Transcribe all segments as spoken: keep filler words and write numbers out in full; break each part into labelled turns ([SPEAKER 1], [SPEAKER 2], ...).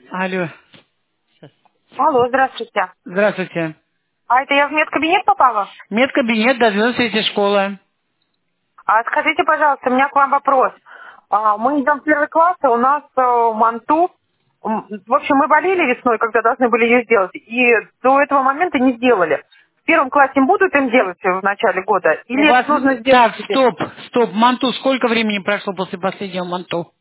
[SPEAKER 1] Алло. Сейчас.
[SPEAKER 2] Алло, здравствуйте.
[SPEAKER 1] Здравствуйте.
[SPEAKER 2] А это я в медкабинет попала?
[SPEAKER 1] Медкабинет, да, девяносто третья школа.
[SPEAKER 2] А скажите, пожалуйста, у меня к вам вопрос. А, мы идем в первый класс, а у нас э, манту. М, В общем, мы болели весной, когда должны были ее сделать, и до этого момента не сделали. В первом классе будут им делать в начале года,
[SPEAKER 1] У
[SPEAKER 2] или
[SPEAKER 1] вас...
[SPEAKER 2] это нужно сделать
[SPEAKER 1] Так,
[SPEAKER 2] теперь
[SPEAKER 1] стоп, стоп, манту. Сколько времени прошло после последнего манту?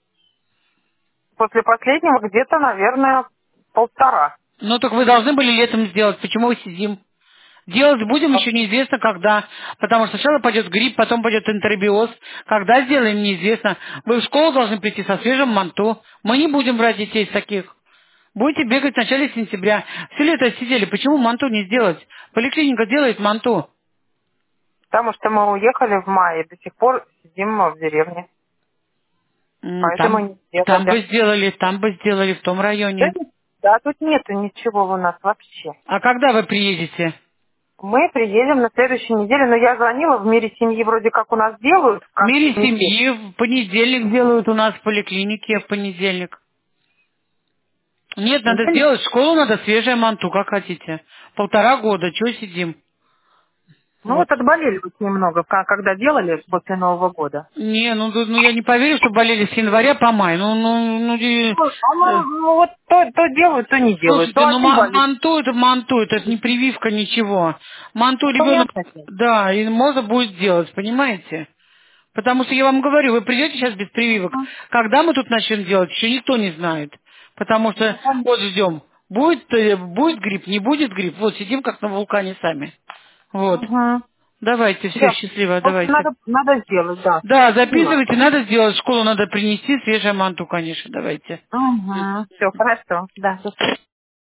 [SPEAKER 2] после последнего? Где-то, наверное, полтора.
[SPEAKER 1] Ну, так вы должны были летом сделать. Почему мы сидим? Делать будем, еще неизвестно когда. Потому что сначала пойдет грипп, потом пойдет энтеробиоз. Когда сделаем, неизвестно. Вы в школу должны прийти со свежим манту. Мы не будем брать детей из таких. Будете бегать в начале сентября. Все лето сидели. Почему манту не сделать? Поликлиника делает манту.
[SPEAKER 2] Потому что мы уехали в мае, до сих пор сидим в деревне.
[SPEAKER 1] М,
[SPEAKER 2] Поэтому
[SPEAKER 1] Там,
[SPEAKER 2] не
[SPEAKER 1] там
[SPEAKER 2] сделали.
[SPEAKER 1] бы сделали, там бы сделали, в том
[SPEAKER 2] Да,
[SPEAKER 1] районе.
[SPEAKER 2] да, тут нету ничего у нас вообще.
[SPEAKER 1] А когда вы приедете?
[SPEAKER 2] Мы приедем на следующей неделе, но я звонила, в мире семьи вроде как у нас делают в
[SPEAKER 1] В
[SPEAKER 2] конце
[SPEAKER 1] мире
[SPEAKER 2] недели.
[SPEAKER 1] семьи в понедельник делают у нас в поликлинике в понедельник. Нет, надо
[SPEAKER 2] Неделю?
[SPEAKER 1] сделать, в школу надо свежее манту, как хотите. Полтора года, чего сидим?
[SPEAKER 2] Ну
[SPEAKER 1] Вот.
[SPEAKER 2] вот отболели вот немного, ка- когда делали после Нового года.
[SPEAKER 1] Не, ну, ну я не поверю, что болели с января по май. Ну, ну, ну, и,
[SPEAKER 2] Ну, а
[SPEAKER 1] э,
[SPEAKER 2] мы, ну, вот то, то делают, то не делают.
[SPEAKER 1] слушайте,
[SPEAKER 2] То
[SPEAKER 1] ну
[SPEAKER 2] один
[SPEAKER 1] ма-
[SPEAKER 2] болит.
[SPEAKER 1] манту это манту, это, это не прививка, ничего. Манту
[SPEAKER 2] Ну,
[SPEAKER 1] ребенок,
[SPEAKER 2] понятно. Всё.
[SPEAKER 1] да, и можно будет делать, понимаете? Потому что я вам говорю, вы придете сейчас без прививок.
[SPEAKER 2] Мгм.
[SPEAKER 1] Когда мы тут начнем делать, еще никто не знает. Потому
[SPEAKER 2] Ну,
[SPEAKER 1] что
[SPEAKER 2] понятно.
[SPEAKER 1] вот ждем. Будет, э, будет грипп, не будет грипп. Вот сидим как на вулкане сами. Вот.
[SPEAKER 2] Мгм.
[SPEAKER 1] Давайте, все,
[SPEAKER 2] Да.
[SPEAKER 1] счастливо,
[SPEAKER 2] В общем,
[SPEAKER 1] давайте.
[SPEAKER 2] надо, надо сделать, да.
[SPEAKER 1] Да,
[SPEAKER 2] Спасибо.
[SPEAKER 1] записывайте, надо сделать. В школу надо принести свежую манту, конечно, давайте.
[SPEAKER 2] Угу. Все, хорошо. Да, до свидания.